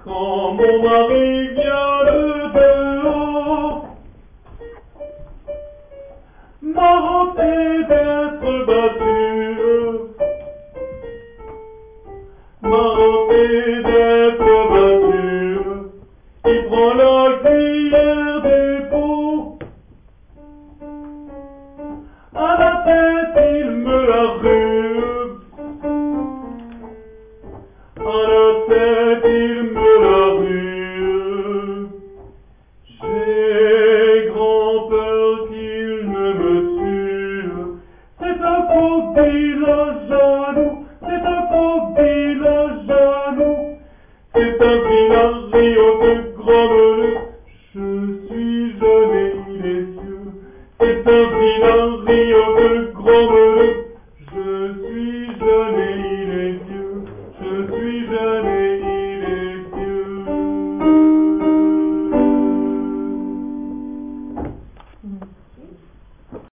Quand mon mari vient de dehors, m'a hanté d'être battu, m'a hanté d'être battu. Il prend la cuillère du pot, à la tête il me la rue, à la tête il me la rue. J'ai grand peur qu'il ne me tue. C'est un crocodile jaloux, c'est un crocodile jaloux. C'est un pinard Rio